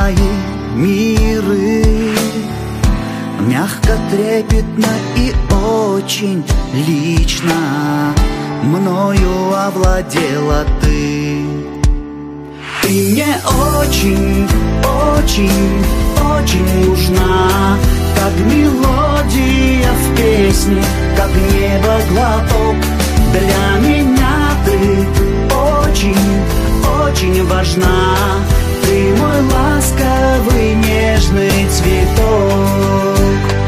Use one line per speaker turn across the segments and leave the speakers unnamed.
мои миры. Мягко, трепетно и очень лично мною овладела ты. Ты мне очень, очень, очень нужна, как мелодия в песне, как небо глоток. Для меня ты очень, очень важна. Ты мой ласковый нежный цветок.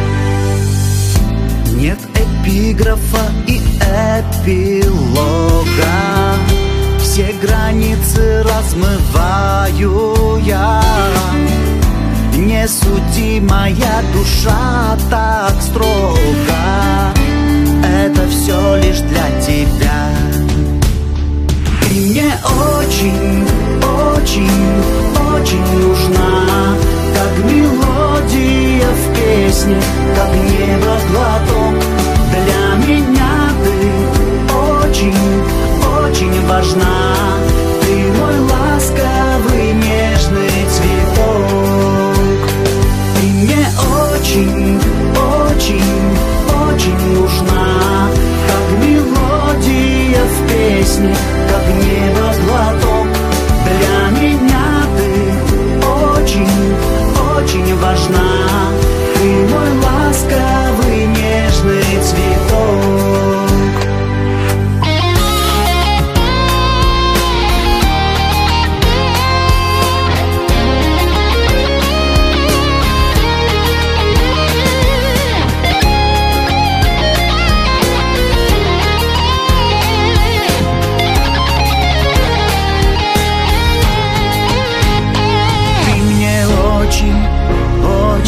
Нет эпиграфа и эпилога, все границы размываю я. Не суди, моя душа так строга, это все лишь для тебя. Ты мне очень, очень, очень нужна, как мелодия в песне, как небо глоток. Для меня ты очень, очень важна. Ты мой ласковый нежный цветок. Ты мне очень, очень, очень нужна, как мелодия в песне, как небо глоток. Для меня ты очень, очень важна. Ты мой ласковый нежный цветок.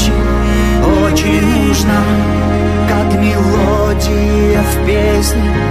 Очень нужна, как мелодия в песне,